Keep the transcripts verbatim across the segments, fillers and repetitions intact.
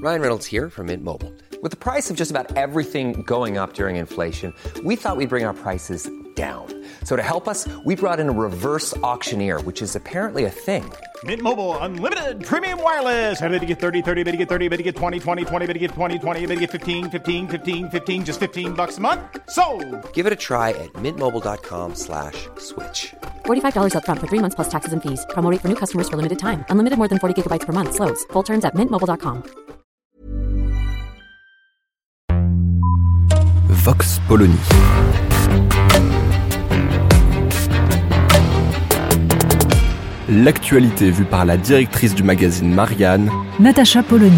Ryan Reynolds here from Mint Mobile. With the price of just about everything going up during inflation, we thought we'd bring our prices down. So to help us, we brought in a reverse auctioneer, which is apparently a thing. Mint Mobile Unlimited Premium Wireless. How to get thirty, thirty, how to get thirty, how to get twenty, twenty, twenty, how to get twenty, twenty, how to get fifteen, fifteen, fifteen, fifteen, just fifteen bucks a month? Sold! Give it a try at mintmobile.com slash switch. forty-five dollars up front for three months plus taxes and fees. Promo rate for new customers for limited time. Unlimited more than forty gigabytes per month. Slows full terms at mint mobile dot com. Vox Polony. L'actualité vue par la directrice du magazine Marianne, Natacha Polony.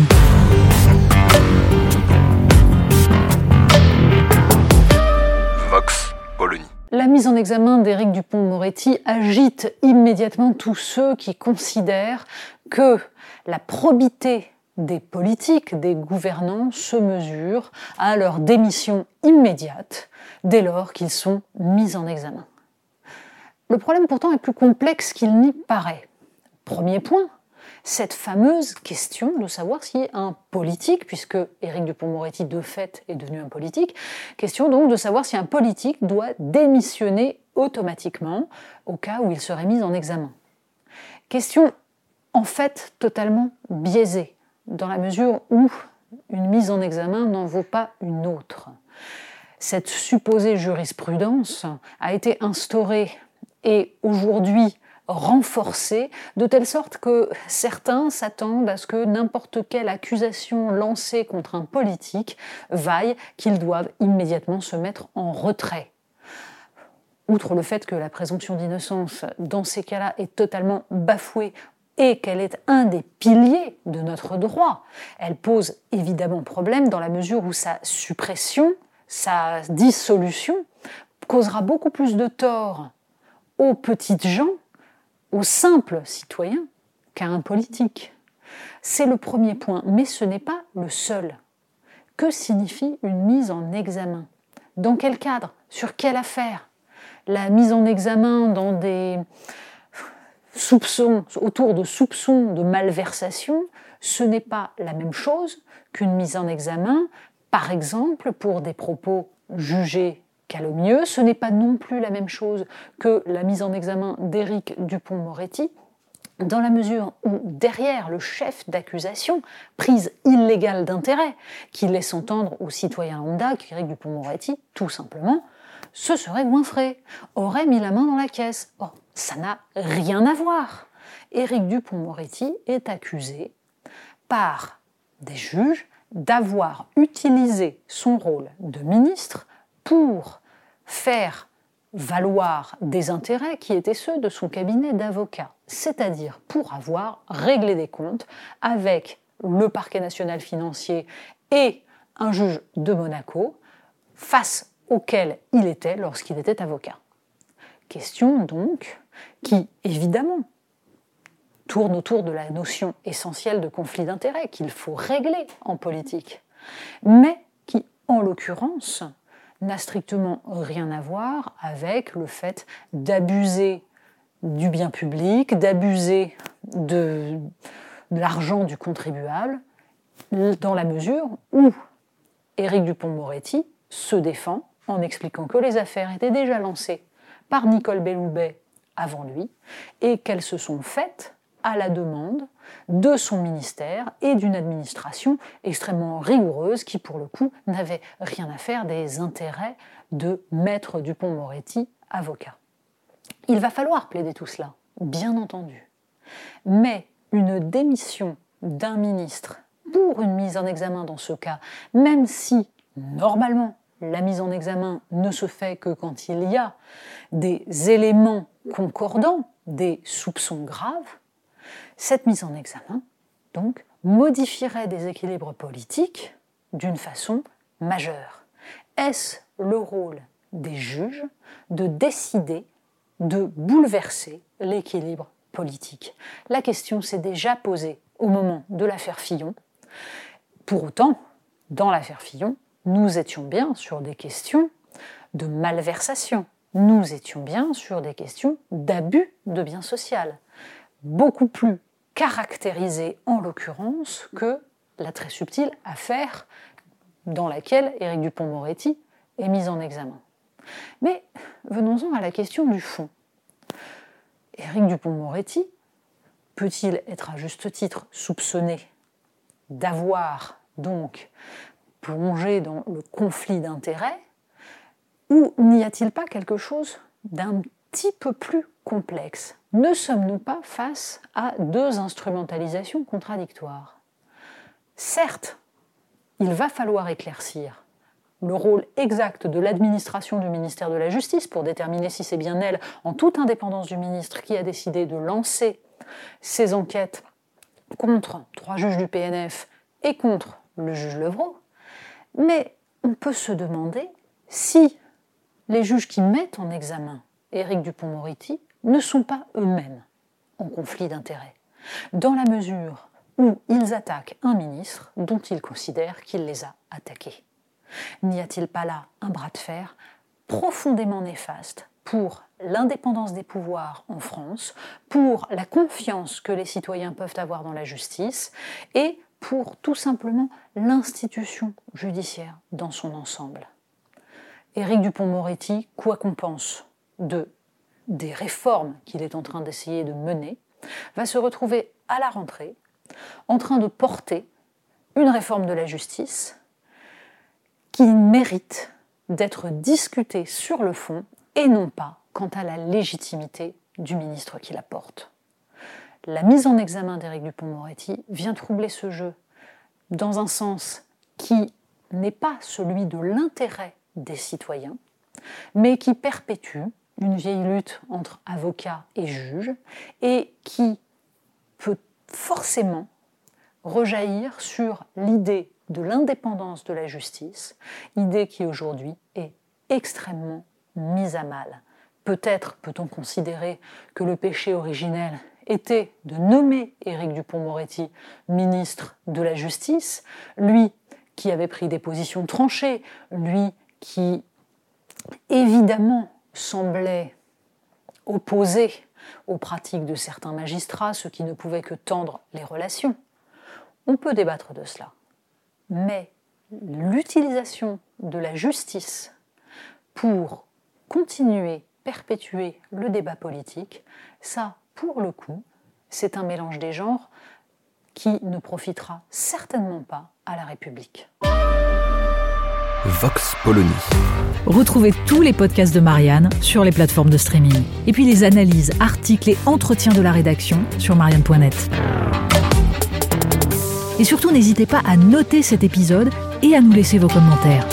Vox Polony. La mise en examen d'Éric Dupond-Moretti agite immédiatement tous ceux qui considèrent que la probité des politiques, des gouvernants se mesure à leur démission immédiate dès lors qu'ils sont mis en examen. Le problème pourtant est plus complexe qu'il n'y paraît. Premier point, cette fameuse question de savoir si un politique, puisque Éric Dupond-Moretti de fait est devenu un politique, question donc de savoir si un politique doit démissionner automatiquement au cas où il serait mis en examen. Question en fait totalement biaisée, dans la mesure où une mise en examen n'en vaut pas une autre. Cette supposée jurisprudence a été instaurée et aujourd'hui renforcée de telle sorte que certains s'attendent à ce que n'importe quelle accusation lancée contre un politique vaille qu'ils doivent immédiatement se mettre en retrait. Outre le fait que la présomption d'innocence dans ces cas-là est totalement bafouée et qu'elle est un des piliers de notre droit, elle pose évidemment problème dans la mesure où sa suppression, sa dissolution, causera beaucoup plus de tort aux petites gens, aux simples citoyens, qu'à un politique. C'est le premier point, mais ce n'est pas le seul. Que signifie une mise en examen ? Dans quel cadre ? Sur quelle affaire ? La mise en examen dans des soupçons, autour de soupçons de malversation, ce n'est pas la même chose qu'une mise en examen, par exemple, pour des propos jugés calomnieux. Ce n'est pas non plus la même chose que la mise en examen d'Éric Dupond-Moretti, dans la mesure où, derrière le chef d'accusation, prise illégale d'intérêt, qui laisse entendre aux citoyens lambda qu'Éric Dupond-Moretti, tout simplement, se serait goinfré, aurait mis la main dans la caisse. Or, ça n'a rien à voir. Éric Dupond-Moretti est accusé par des juges d'avoir utilisé son rôle de ministre pour faire valoir des intérêts qui étaient ceux de son cabinet d'avocats, c'est-à-dire pour avoir réglé des comptes avec le parquet national financier et un juge de Monaco, face auquel il était lorsqu'il était avocat. Question donc qui, évidemment, tourne autour de la notion essentielle de conflit d'intérêts qu'il faut régler en politique, mais qui, en l'occurrence, n'a strictement rien à voir avec le fait d'abuser du bien public, d'abuser de, de l'argent du contribuable, dans la mesure où Éric Dupond-Moretti se défend en expliquant que les affaires étaient déjà lancées par Nicole Belloubet avant lui et qu'elles se sont faites à la demande de son ministère et d'une administration extrêmement rigoureuse qui, pour le coup, n'avait rien à faire des intérêts de Maître Dupond-Moretti, avocat. Il va falloir plaider tout cela, bien entendu. Mais une démission d'un ministre pour une mise en examen dans ce cas, même si, normalement, la mise en examen ne se fait que quand il y a des éléments concordants, des soupçons graves, cette mise en examen, donc, modifierait des équilibres politiques d'une façon majeure. Est-ce le rôle des juges de décider de bouleverser l'équilibre politique ? La question s'est déjà posée au moment de l'affaire Fillon. Pour autant, dans l'affaire Fillon, nous étions bien sur des questions de malversation. Nous étions bien sur des questions d'abus de bien social, beaucoup plus caractérisées en l'occurrence que la très subtile affaire dans laquelle Éric Dupond-Moretti est mis en examen. Mais venons-en à la question du fond. Éric Dupond-Moretti peut-il être à juste titre soupçonné d'avoir donc plongé dans le conflit d'intérêts, ou n'y a-t-il pas quelque chose d'un petit peu plus complexe ? Ne sommes-nous pas face à deux instrumentalisations contradictoires ? Certes, il va falloir éclaircir le rôle exact de l'administration du ministère de la Justice pour déterminer si c'est bien elle, en toute indépendance du ministre, qui a décidé de lancer ces enquêtes contre trois juges du P N F et contre le juge Levrault. Mais on peut se demander si les juges qui mettent en examen Éric Dupond-Moretti ne sont pas eux-mêmes en conflit d'intérêts, dans la mesure où ils attaquent un ministre dont ils considèrent qu'il les a attaqués. N'y a-t-il pas là un bras de fer profondément néfaste pour l'indépendance des pouvoirs en France, pour la confiance que les citoyens peuvent avoir dans la justice et pour tout simplement l'institution judiciaire dans son ensemble ? Éric Dupond-Moretti, quoi qu'on pense de, des réformes qu'il est en train d'essayer de mener, va se retrouver à la rentrée en train de porter une réforme de la justice qui mérite d'être discutée sur le fond et non pas quant à la légitimité du ministre qui la porte. La mise en examen d'Éric Dupond-Moretti vient troubler ce jeu dans un sens qui n'est pas celui de l'intérêt des citoyens, mais qui perpétue une vieille lutte entre avocats et juges et qui peut forcément rejaillir sur l'idée de l'indépendance de la justice, idée qui aujourd'hui est extrêmement mise à mal. Peut-être peut-on considérer que le péché originel était de nommer Éric Dupond-Moretti ministre de la Justice, lui qui avait pris des positions tranchées, lui qui évidemment semblait opposé aux pratiques de certains magistrats, ce qui ne pouvait que tendre les relations. On peut débattre de cela. Mais l'utilisation de la justice pour continuer, perpétuer le débat politique, ça, pour le coup, c'est un mélange des genres qui ne profitera certainement pas à la République. Vox Polony. Retrouvez tous les podcasts de Marianne sur les plateformes de streaming. Et puis les analyses, articles et entretiens de la rédaction sur marianne point net. Et surtout, n'hésitez pas à noter cet épisode et à nous laisser vos commentaires.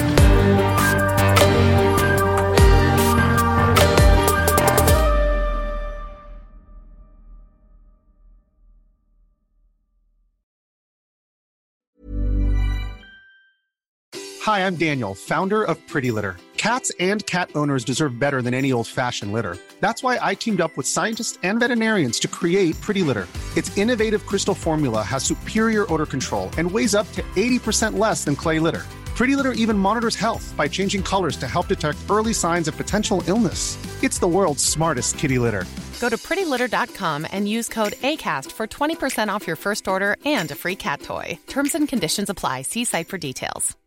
Hi, I'm Daniel, founder of Pretty Litter. Cats and cat owners deserve better than any old-fashioned litter. That's why I teamed up with scientists and veterinarians to create Pretty Litter. Its innovative crystal formula has superior odor control and weighs up to eighty percent less than clay litter. Pretty Litter even monitors health by changing colors to help detect early signs of potential illness. It's the world's smartest kitty litter. Go to pretty litter dot com and use code ACAST for twenty percent off your first order and a free cat toy. Terms and conditions apply. See site for details.